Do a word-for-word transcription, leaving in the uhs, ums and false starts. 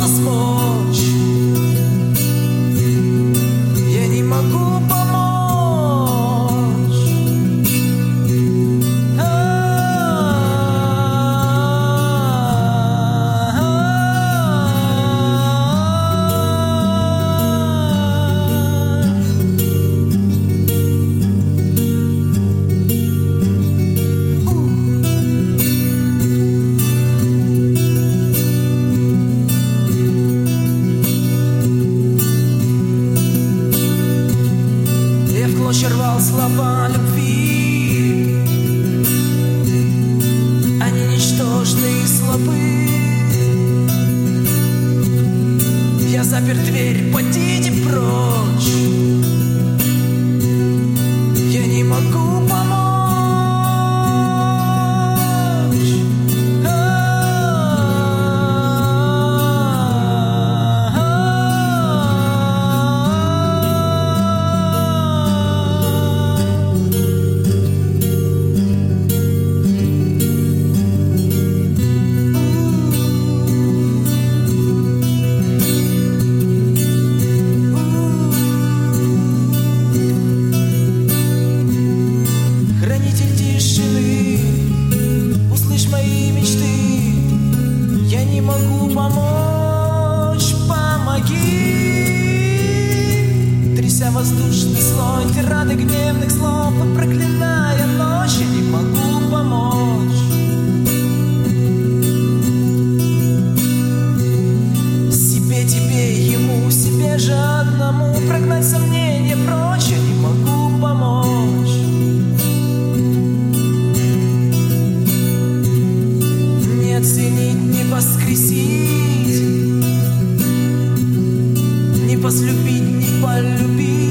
трудно смочь. Я не могу помочь. Рвал слова любви, они ничтожны и слабы. Я запер дверь, подите прочь. Я не могу помочь. Не могу помочь, помоги. Тряся воздушный слой тирады гневных слов и проклиная ночь, я не могу помочь. Себе, тебе, ему, себе же одному прогнать сомнения прочь, я не могу помочь. Не оценить, не воскресить, не возлюбить, не полюбить.